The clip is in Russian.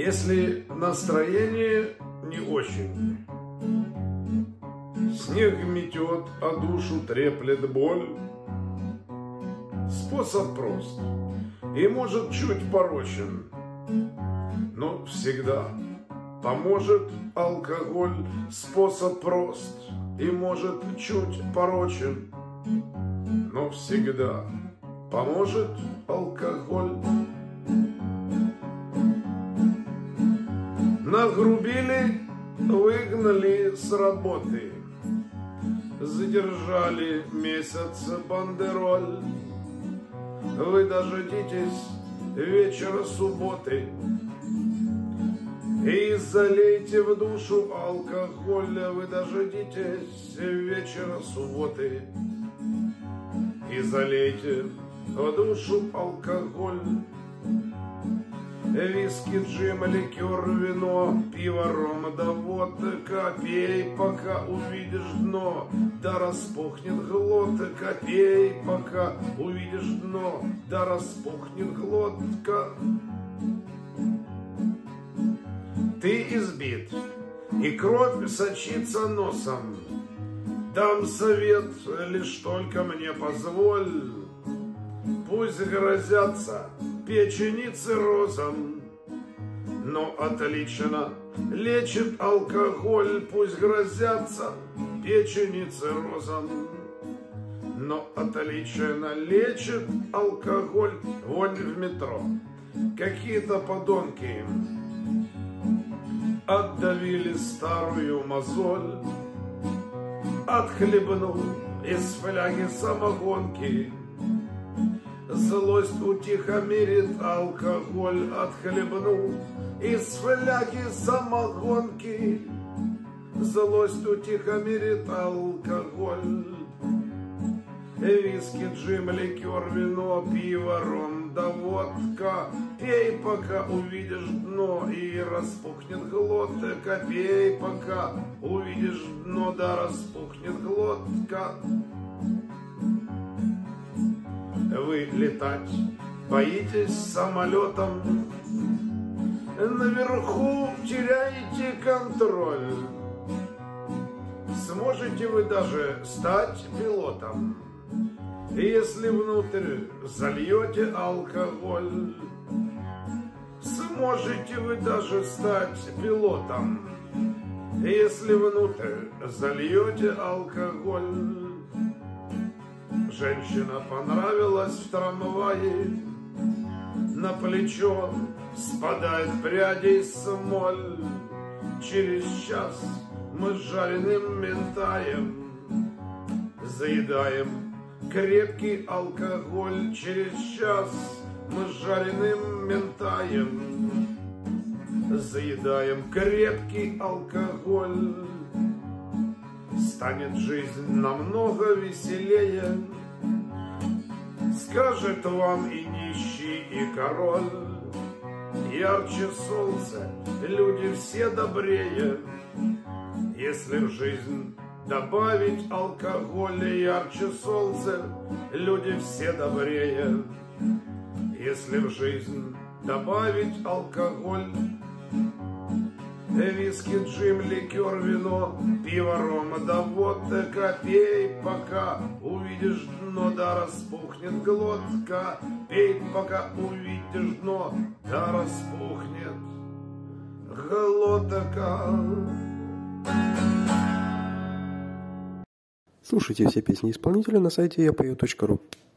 Если настроение не очень, снег метет, а душу треплет боль. Способ прост и, может, чуть порочен, но всегда поможет алкоголь. Способ прост и, может, чуть порочен, но всегда поможет алкоголь. Нагрубили, выгнали с работы, задержали месяц бандероль. Вы дождитесь вечера субботы и залейте в душу алкоголь. Вы дождитесь вечера субботы и залейте в душу алкоголь. Виски, джим, ликер, вино, пиво, ром, да водка. Пей, пока увидишь дно, да распухнет глотка. Пей, пока увидишь дно, да распухнет глотка. Ты избит, и кровь сочится носом. Дам совет, лишь только мне позволь. Пусть грозятся печени циррозом, но отлично лечит алкоголь. Пусть грозятся печени циррозом, но отлично лечит алкоголь. Вон в метро какие-то подонки отдавили старую мозоль. Отхлебнул из фляги самогонки, злость утихомирит алкоголь. Отхлебнул из фляги самогонки, злость утихомирит алкоголь. Виски, джим, ликер, вино, пиво, ром, да водка. Пей, пока увидишь дно, и распухнет глотка. Пей, пока увидишь дно, да распухнет глотка. Вы летать боитесь самолетом, наверху теряете контроль. Сможете вы даже стать пилотом, если внутрь зальете алкоголь. Сможете вы даже стать пилотом, если внутрь зальете алкоголь. Женщина понравилась в трамвае, на плечо спадает прядей смоль. Через час мы с жареным ментаем заедаем крепкий алкоголь. Через час мы с жареным ментаем заедаем крепкий алкоголь. Станет жизнь намного веселее, скажет вам и нищий, и король. Ярче солнце, люди все добрее, если в жизнь добавить алкоголь. Ярче солнце, люди все добрее, если в жизнь добавить алкоголь. Виски, джим, ликер, вино, пиво, ром, да водка. Пей, пока увидишь дно, да распухнет глотка. Пей, пока увидишь дно, да распухнет глотка. Слушайте все песни исполнителя на сайте yapою.ru.